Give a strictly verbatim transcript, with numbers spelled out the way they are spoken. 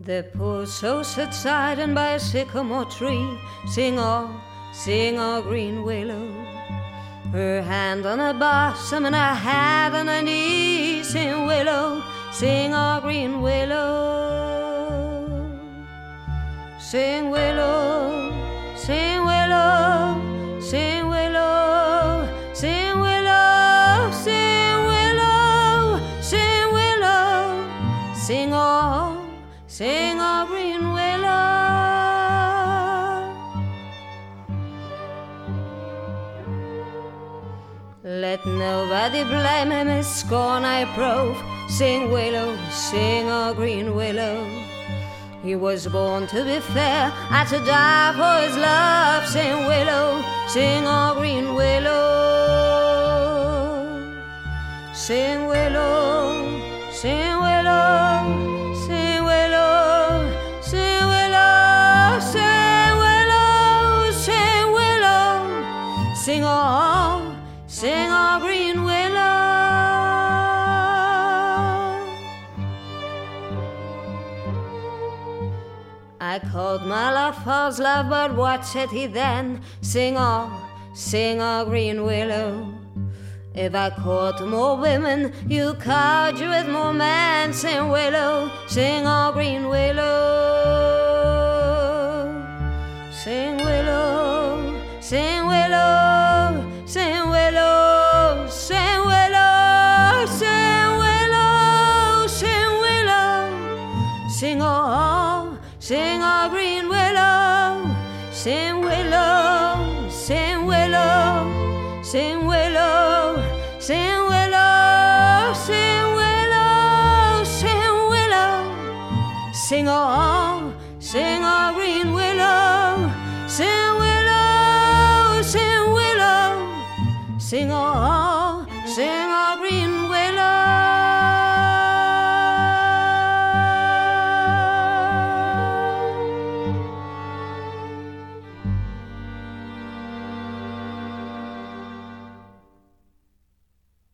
The poor soul sits hiding by a sycamore tree. Sing oh, sing oh, green willow. Her hand on her bosom and her head on her knee. Sing willow, sing oh, green willow. Sing willow, sing willow, sing willow, sing willow, sing willow, sing willow, sing oh, sing oh, green willow. Let nobody blame him, his scorn I prove. Sing willow, sing oh, green willow. He was born to be fair, and to die for his love. Sing willow, sing oh, green willow. Sing willow, sing willow, sing willow, sing willow, sing willow, sing willow, sing oh, sing oh, green willow. I called my love false love, but what said he then? Sing oh, sing oh, green willow. If I caught more women, you caught you with more men. Sing willow, sing oh, green willow. Sing willow, sing willow, sing willow, sing willow, sing willow, sing willow, sing oh, sing oh, green willow, sing willow, sing willow, sing willow, sing willow, sing willow, sing willow, sing oh, sing oh, green willow, sing willow, sing willow, sing oh.